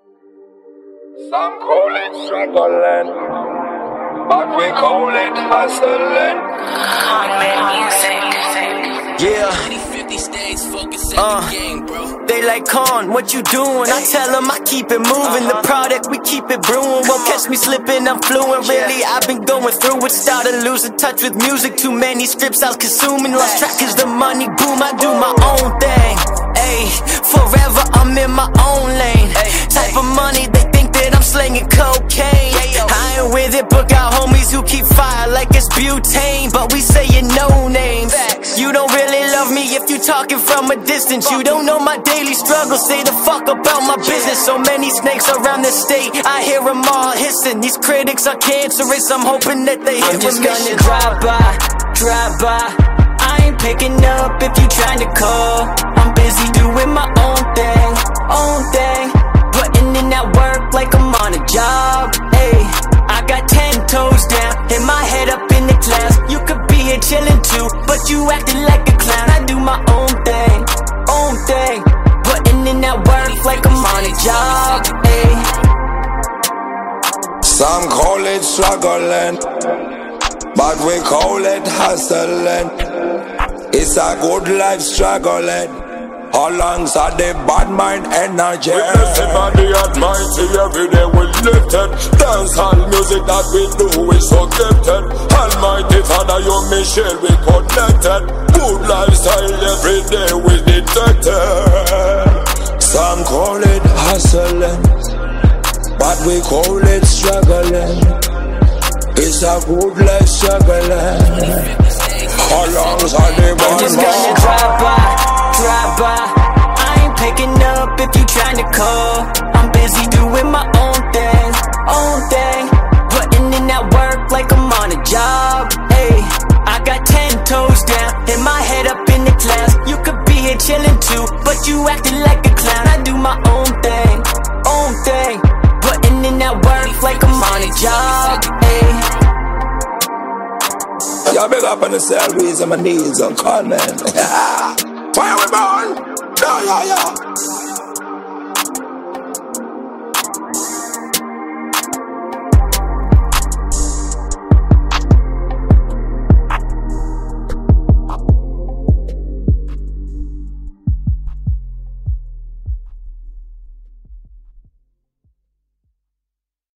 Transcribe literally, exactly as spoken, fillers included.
Some call it struggling, but we call it hustling. Yeah. Uh, they like, Con, what you doing? I tell them I keep it moving. The product, we keep it brewing. Won't catch me slipping, I'm fluent. Really, I've been going through it. Started losing touch with music. Too many scripts I was consuming. Lost track cause the money boom. I do my own thing. Ayy, forever I'm in my own lane. Type of money, they think that I'm slinging cocaine. I ain't with it, but got homies who keep fire like it's butane. But we saying no names. You don't really love me if you talking from a distance. You don't know my daily struggles, stay the fuck about my business. So many snakes around the state, I hear them all hissing. These critics are cancerous, I'm hoping that they hit remission. I'm just gonna drive by, drive by. I ain't picking up if you trying to call. I'm busy doing my own thing, own thing. Putting in that work like I'm on a job. Ayy, I got ten toes down, and my head up in the clouds. You could be here chilling too, but you acting like a clown. I do my own thing, own thing. Putting in that work like I'm on a job. Ayy. Some call it struggling, but we call it hustling. It's a good life struggling, alongside the bad mind energy. We blessed by the Almighty, every day we lifted. Dancehall music that we do is so gifted. Almighty Father, your mission we connected. Good lifestyle every day we detected. Some call it hustling, but we call it struggling. It's a good life struggling, alongside the bad mind. I'm just gonna drive by, drive by. I ain't picking up if you trying to call. I'm busy doing my own thing, own thing. Putting in that work like I'm on a job. Ayy, I got ten toes down, and my head up in the clouds. You could be here chilling too, but you acting like a clown. I do my own thing, own thing. Putting in that work like I'm on a job. Ayy. Y'all big up on the salaries and my knees on call, man. Fire we burn. Yeah, yeah, yeah.